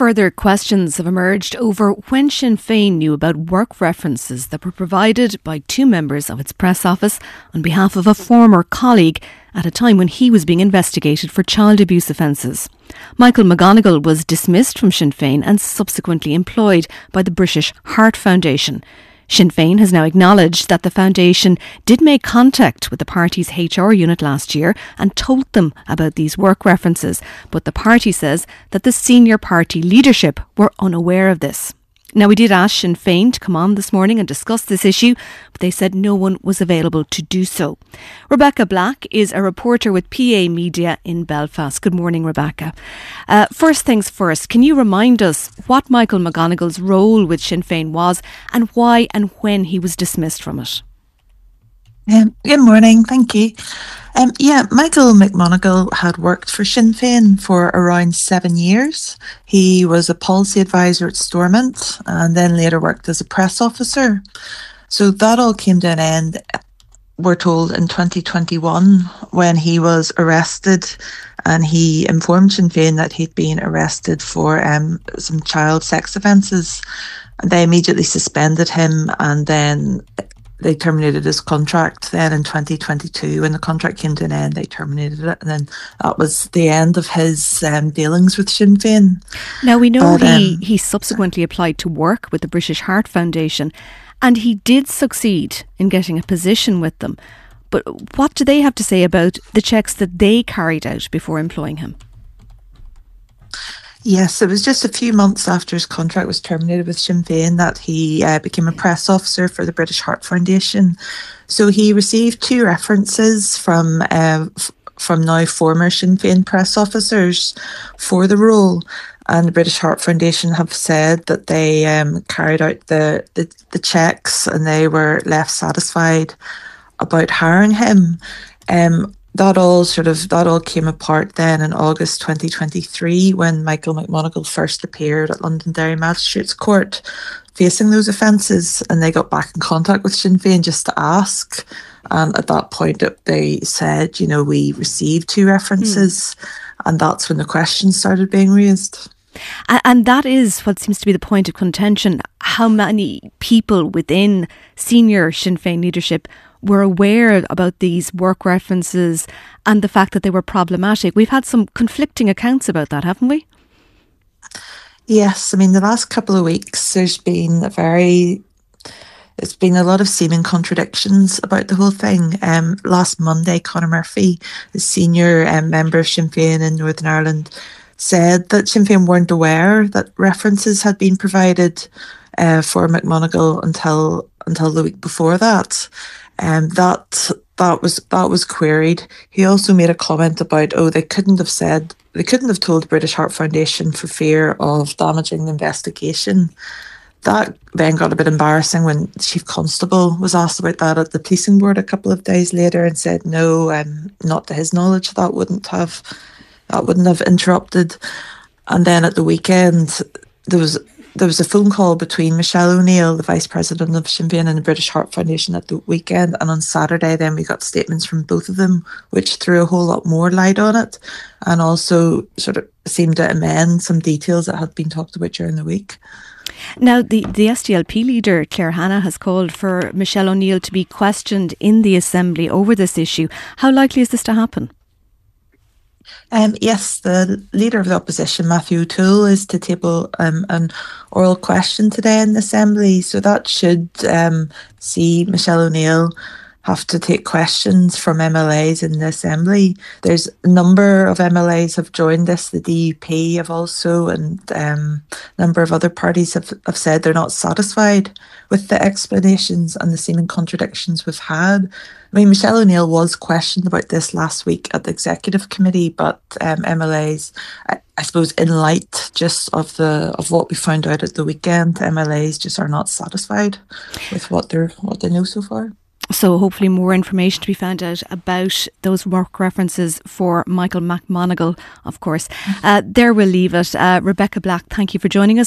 Further questions have emerged over when Sinn Féin knew about work references that were provided by two members of its press office on behalf of a former colleague at a time when he was being investigated for child abuse offences. Michael McGonigal was dismissed from Sinn Féin and subsequently employed by the British Heart Foundation. Sinn Féin has now acknowledged that the foundation did make contact with the party's HR unit last year and told them about these work references, but the party says that the senior party leadership were unaware of this. Now, we did ask Sinn Féin to come on this morning and discuss this issue, but they said no one was available to do so. Rebecca Black is a reporter with PA Media in Belfast. Good morning, Rebecca. First things first, can you remind us what Michael McGonigal's role with Sinn Féin was and why and when he was dismissed from it? Good morning, thank you. Michael McGonigal had worked for Sinn Féin for around 7 years. He was a policy advisor at Stormont and then later worked as a press officer. So that all came to an end, we're told, in 2021 when he was arrested, and he informed Sinn Féin that he'd been arrested for some child sex offences. They immediately suspended him, and then they terminated his contract. Then in 2022, when the contract came to an end, they terminated it. And then that was the end of his dealings with Sinn Féin. Now, we know he subsequently applied to work with the British Heart Foundation, and he did succeed in getting a position with them. But what do they have to say about the checks that they carried out before employing him? Yes, it was just a few months after his contract was terminated with Sinn Féin that he became a press officer for the British Heart Foundation. So he received two references from now former Sinn Féin press officers for the role. And the British Heart Foundation have said that they carried out the checks and they were left satisfied about hiring him. That all came apart then in August 2023 when Michael McGonigal first appeared at Londonderry Magistrates Court facing those offences, and they got back in contact with Sinn Féin just to ask. And at that point they said, we received two references, and that's when the questions started being raised. And that is what seems to be the point of contention. How many people within senior Sinn Féin leadership were aware about these work references and the fact that they were problematic? We've had some conflicting accounts about that, haven't we? Yes, the last couple of weeks there's been a lot of seeming contradictions about the whole thing. Last Monday, Conor Murphy, the senior member of Sinn Féin in Northern Ireland, said that Sinn Féin weren't aware that references had been provided for McGonigal until the week before that. That was queried. He also made a comment about they couldn't have told the British Heart Foundation for fear of damaging the investigation. That then got a bit embarrassing when the Chief Constable was asked about that at the policing board a couple of days later and said no, not to his knowledge, that wouldn't have interrupted. And then at the weekend there was a phone call between Michelle O'Neill, the Vice President of Sinn Féin, and the British Heart Foundation at the weekend. And on Saturday, then we got statements from both of them, which threw a whole lot more light on it and also sort of seemed to amend some details that had been talked about during the week. Now, the SDLP leader, Claire Hanna, has called for Michelle O'Neill to be questioned in the Assembly over this issue. How likely is this to happen? Yes, the Leader of the Opposition, Matthew O'Toole, is to table an oral question today in the Assembly. So that should see Michelle O'Neill have to take questions from MLAs in the Assembly. There's a number of MLAs have joined this. The DUP have also, and a number of other parties have said they're not satisfied with the explanations and the seeming contradictions we've had. Michelle O'Neill was questioned about this last week at the Executive Committee, but MLAs, I suppose, in light just of what we found out at the weekend, MLAs just are not satisfied with what they know so far. So hopefully more information to be found out about those work references for Michael McGonigal, of course. There we'll leave it. Rebecca Black, thank you for joining us.